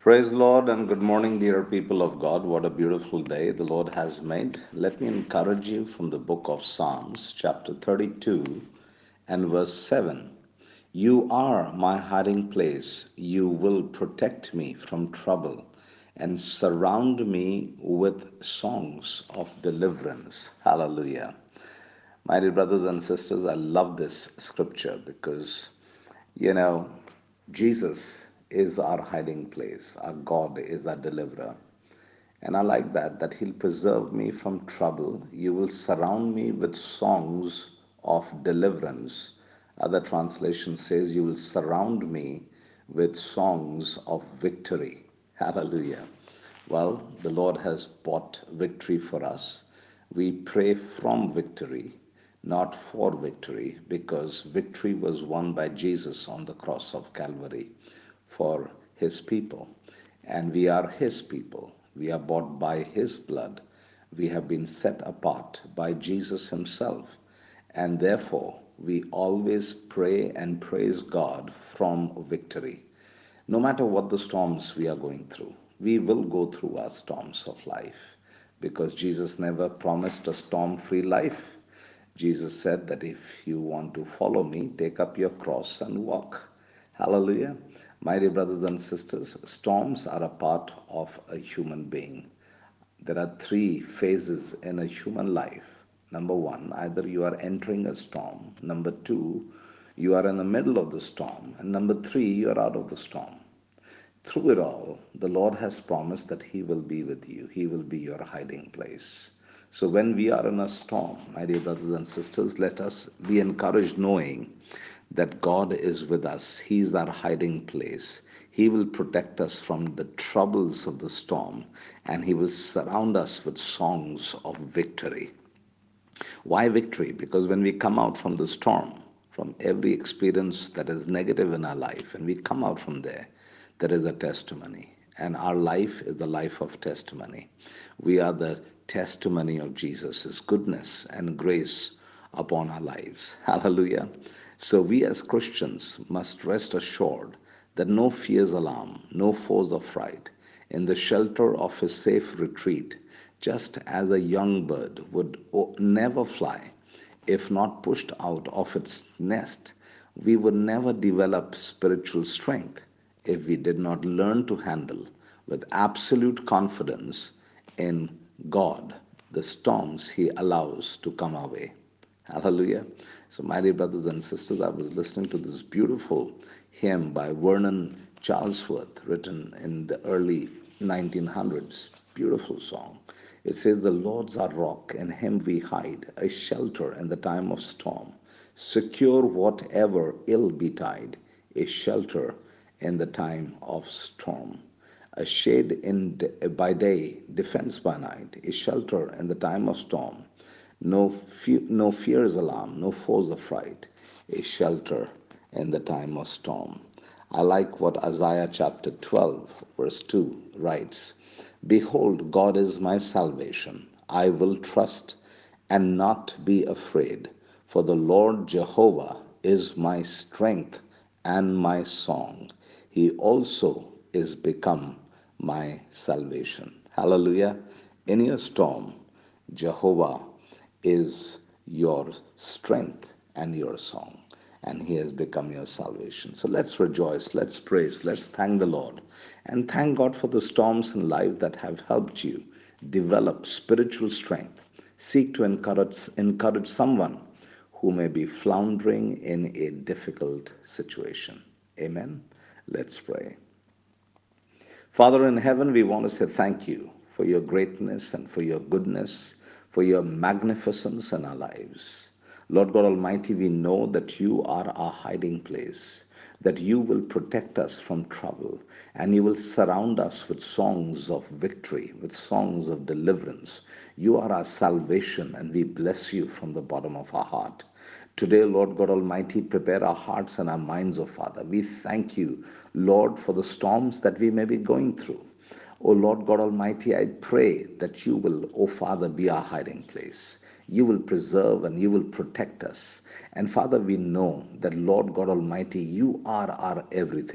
Praise the Lord and good morning, dear people of God. What a beautiful day the Lord has made. Let me encourage you from the book of Psalms, chapter 32 and verse 7. You are my hiding place. You will protect me from trouble and surround me with songs of deliverance. Hallelujah. My dear brothers and sisters, I love this scripture because, you know, Jesus is our hiding place. Our God is our deliverer. And I like that He'll preserve me from trouble. You will surround me with songs of deliverance. Other translation says, you will surround me with songs of victory. Hallelujah. Well, the Lord has bought victory for us. We pray from victory, not for victory, because victory was won by Jesus on the cross of Calvary for His people. And we are His people. We are bought by His blood. We have been set apart by Jesus Himself. And therefore, we always pray and praise God from victory. No matter what the storms we are going through, we will go through our storms of life because Jesus never promised a storm free life. Jesus said that if you want to follow me, take up your cross and walk. Hallelujah. My dear brothers and sisters, storms are a part of a human being. There are three phases in a human life. Number one, either you are entering a storm. Number two, you are in the middle of the storm. And number three, you are out of the storm. Through it all, the Lord has promised that He will be with you. He will be your hiding place. So when we are in a storm, my dear brothers and sisters, let us be encouraged knowing that God is with us. He is our hiding place. He will protect us from the troubles of the storm and He will surround us with songs of victory. Why victory? Because when we come out from the storm, from every experience that is negative in our life, and we come out from there, there is a testimony. And our life is the life of testimony. We are the testimony of Jesus' goodness and grace upon our lives. Hallelujah. So we as Christians must rest assured that no fear's alarm, no foes of fright, in the shelter of His safe retreat, just as a young bird would never fly if not pushed out of its nest, we would never develop spiritual strength if we did not learn to handle with absolute confidence in God the storms He allows to come our way. Hallelujah. So, my dear brothers and sisters, I was listening to this beautiful hymn by Vernon Charlesworth, written in the early 1900s. Beautiful song. It says, the Lord's our rock, in Him we hide, a shelter in the time of storm, secure whatever ill betide, a shelter in the time of storm. A shade by day, defense by night, a shelter in the time of storm. No fear's alarm, no foes of fright, a shelter in the time of storm. I like what Isaiah chapter 12, verse 2 writes. Behold, God is my salvation. I will trust and not be afraid, for the Lord Jehovah is my strength and my song. He also is become my salvation. Hallelujah. In your storm, Jehovah is your strength and your song, and He has become your salvation. So let's rejoice, let's praise, let's thank the Lord, and thank God for the storms in life that have helped you develop spiritual strength. Seek to encourage someone who may be floundering in a difficult situation. Amen. Let's pray. Father in heaven, we want to say thank you for your greatness and for your goodness, for your magnificence in our lives. Lord God Almighty, we know that you are our hiding place, that you will protect us from trouble, and you will surround us with songs of victory, with songs of deliverance. You are our salvation, and we bless you from the bottom of our heart. Today, Lord God Almighty, prepare our hearts and our minds, O Father. We thank you, Lord, for the storms that we may be going through. O Lord God Almighty, I pray that you will, O Father, be our hiding place. You will preserve and you will protect us. And Father, we know that, Lord God Almighty, you are our everything.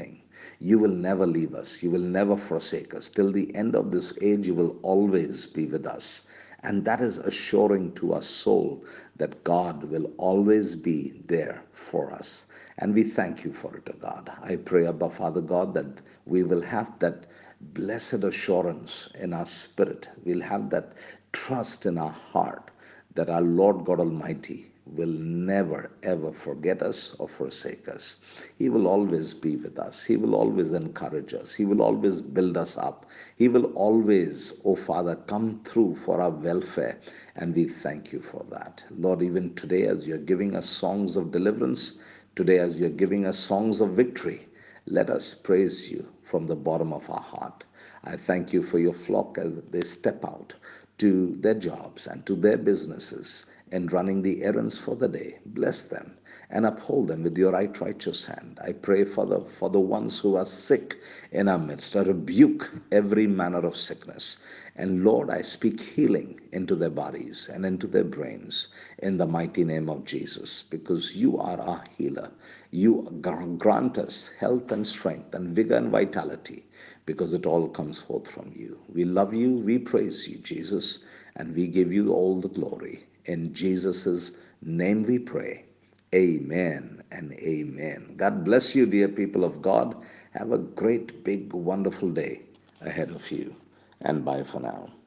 You will never leave us. You will never forsake us. Till the end of this age, you will always be with us. And that is assuring to our soul that God will always be there for us. And we thank you for it, O God. I pray, Abba Father God, that we will have that blessed assurance in our spirit. We'll have that trust in our heart that our Lord God Almighty will never ever forget us or forsake us. He will always be with us. He will always encourage us. He will always build us up. He will always, oh Father, come through for our welfare. And we thank you for that. Lord, even today as you're giving us songs of deliverance, today as you're giving us songs of victory, let us praise you from the bottom of our heart. I thank you for your flock as they step out to their jobs and to their businesses and running the errands for the day. Bless them and uphold them with your right righteous hand. I pray for the ones who are sick in our midst. I rebuke every manner of sickness. And Lord, I speak healing into their bodies and into their brains in the mighty name of Jesus, because you are our healer. You grant us health and strength and vigor and vitality, because it all comes forth from you. We love you, we praise you, Jesus, and we give you all the glory. In Jesus' name we pray. Amen and amen. God bless you, dear people of God. Have a great, big, wonderful day ahead of you. And bye for now.